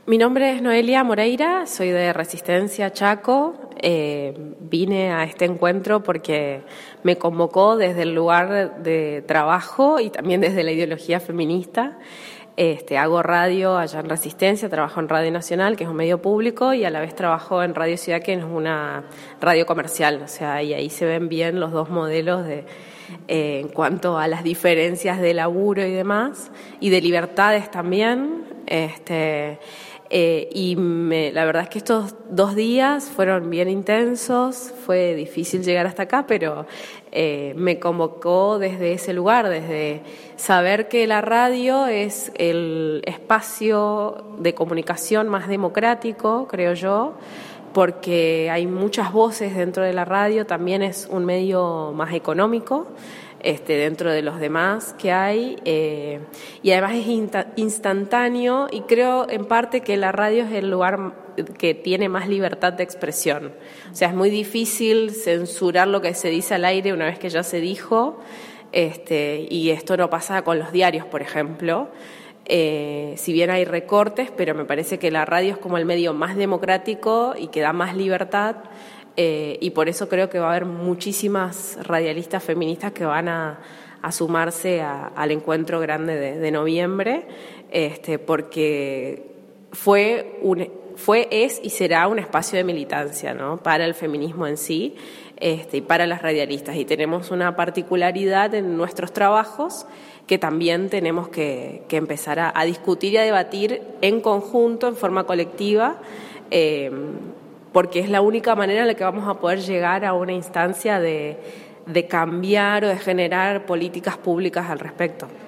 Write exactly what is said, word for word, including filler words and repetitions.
Mi nombre es Noelia Moreira, soy de Resistencia Chaco. Eh, vine a este encuentro porque me convocó desde el lugar de trabajo y también desde la ideología feminista. Este, hago radio allá en Resistencia, trabajo en Radio Nacional, que es un medio público, y a la vez trabajo en Radio Ciudad, que es una radio comercial. O sea, y ahí se ven bien los dos modelos de, eh, en cuanto a las diferencias de laburo y demás, y de libertades también. Este, eh, y me, la verdad es que estos dos días fueron bien intensos, fue difícil llegar hasta acá, pero eh, me convocó desde ese lugar, desde saber que la radio es el espacio de comunicación más democrático, creo yo, porque hay muchas voces dentro de la radio, también es un medio más económico, Este, dentro de los demás que hay, eh, y además es insta- instantáneo, y creo en parte que la radio es el lugar que tiene más libertad de expresión. O sea, es muy difícil censurar lo que se dice al aire una vez que ya se dijo, este, y esto no pasa con los diarios, por ejemplo. Eh, si bien hay recortes, pero me parece que la radio es como el medio más democrático y que da más libertad. Eh, y por eso creo que va a haber muchísimas radialistas feministas que van a, a sumarse a, al encuentro grande de, de noviembre, este, porque fue, un, fue, es y será un espacio de militancia, ¿no?, para el feminismo en sí, este, y para las radialistas. Y tenemos una particularidad en nuestros trabajos que también tenemos que, que empezar a, a discutir y a debatir en conjunto, en forma colectiva, eh, porque es la única manera en la que vamos a poder llegar a una instancia de, de cambiar o de generar políticas públicas al respecto.